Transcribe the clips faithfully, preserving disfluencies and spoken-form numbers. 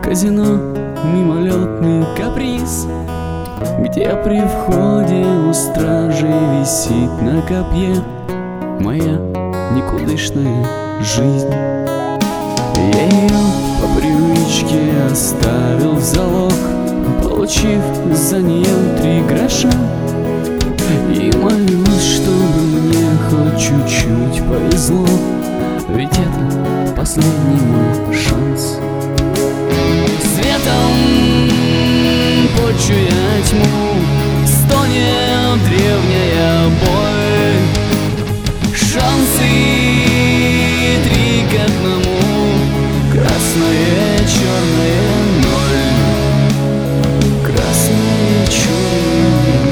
казино мимолетный каприз, где при входе у стражи висит на копье моя никудышная жизнь. Я ее по привычке оставил в залог, получив за нее три гроша, и молюсь, чтобы мне хоть чуть-чуть повезло, ведь это последний мой шанс. Светом почу я тьму, стонет древняя боль. Шансы три к одному, красное, черное, ноль. Красное, черное,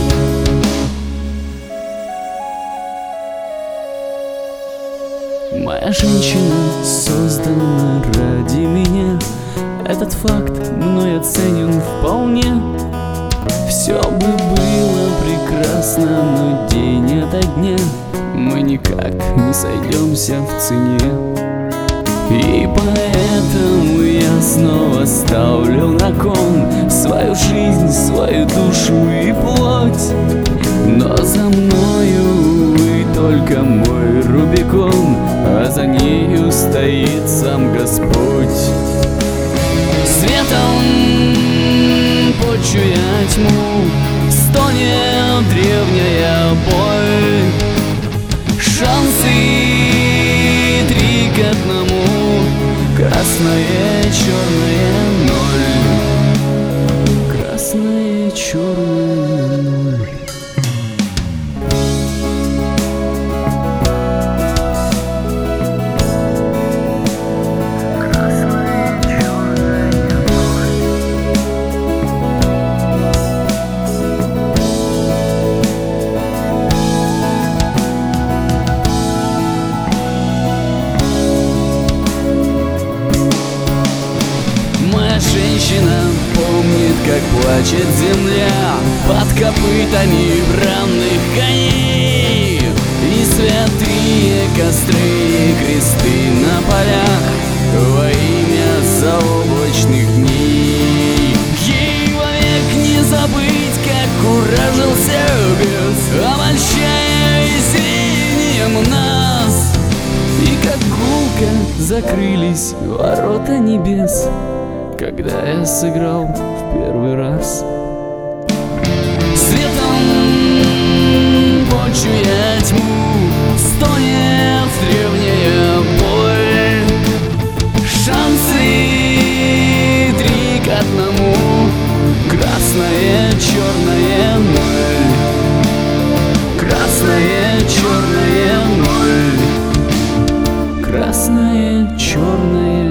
ноль. Моя женщина создана ради меня, этот факт мной оценен вполне. Все бы было прекрасно, но день ото дня мы никак не сойдемся в цене. И поэтому я снова ставлю на кон свою жизнь, свою душу и плоть. Но за мною, увы, только мой Рубикон, а за нею стоит сам Господь. Светом почу я тьму, стонет древняя боль. Шансы три к одному, красное, черное, ноль. Красное, черное, ноль. Женщина помнит, как плачет земля под копытами бранных коней, и святые костры и кресты на полях во имя заоблачных дней. Ей вовек не забыть, как куражился бес, обольщая весенним нас, и как гулко закрылись ворота небес, когда я сыграл в первый раз. Светом почу я тьму, стонет древняя боль. Шансы три к одному, красное, черное, ноль. Красное, черное, ноль. Красное, черное,